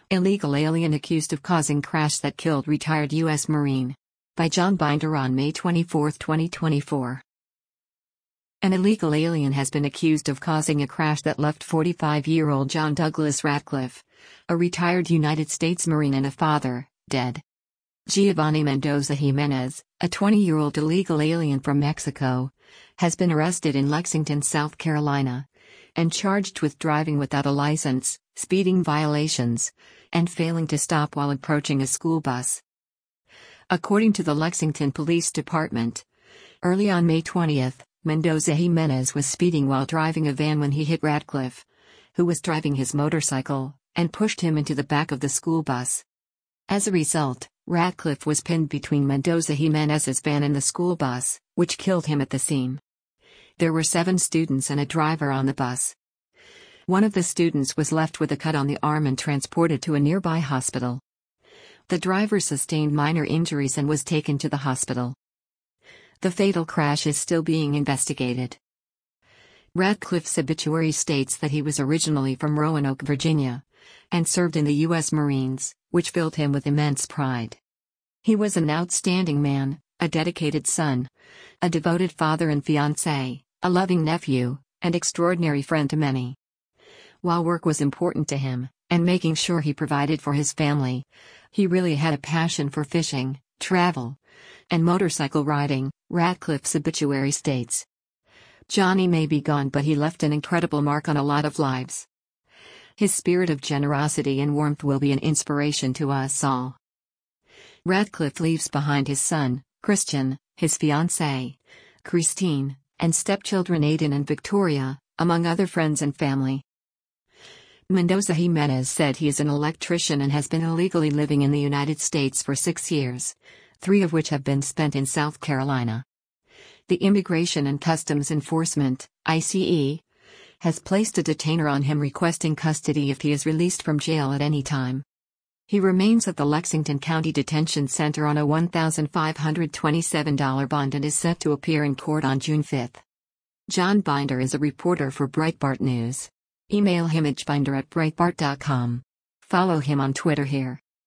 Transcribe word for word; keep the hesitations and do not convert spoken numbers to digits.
Illegal alien accused of causing crash that killed retired U S Marine. By John Binder on May twenty-fourth, twenty twenty-four. An illegal alien has been accused of causing a crash that left forty-five-year-old John Douglas Ratcliffe, a retired United States Marine and a father, dead. Giovanni Mendoza Jimenez, a twenty-year-old illegal alien from Mexico, has been arrested in Lexington, South Carolina, and charged with driving without a license, speeding violations, and failing to stop while approaching a school bus. According to the Lexington Police Department, early on May twentieth, Mendoza Jimenez was speeding while driving a van when he hit Ratcliffe, who was driving his motorcycle, and pushed him into the back of the school bus. As a result, Ratcliffe was pinned between Mendoza Jimenez's van and the school bus, which killed him at the scene. There were seven students and a driver on the bus. One of the students was left with a cut on the arm and transported to a nearby hospital. The driver sustained minor injuries and was taken to the hospital. The fatal crash is still being investigated. Ratcliffe's obituary states that he was originally from Roanoke, Virginia, and served in the U S Marines, which filled him with immense pride. He was an outstanding man, a dedicated son, a devoted father and fiancé, a loving nephew, and extraordinary friend to many. While work was important to him, and making sure he provided for his family, he really had a passion for fishing, travel, and motorcycle riding, Ratcliffe's obituary states. Johnny may be gone, but he left an incredible mark on a lot of lives. His spirit of generosity and warmth will be an inspiration to us all. Ratcliffe leaves behind his son, Christian, his fiancée, Christine, and stepchildren Aiden and Victoria, among other friends and family. Mendoza Jimenez said he is an electrician and has been illegally living in the United States for six years, three of which have been spent in South Carolina. The Immigration and Customs Enforcement, I C E, has placed a detainer on him requesting custody if he is released from jail at any time. He remains at the Lexington County Detention Center on a one thousand five hundred twenty-seven dollars bond and is set to appear in court on June fifth. John Binder is a reporter for Breitbart News. Email him at binder at breitbart dot com. Follow him on Twitter here.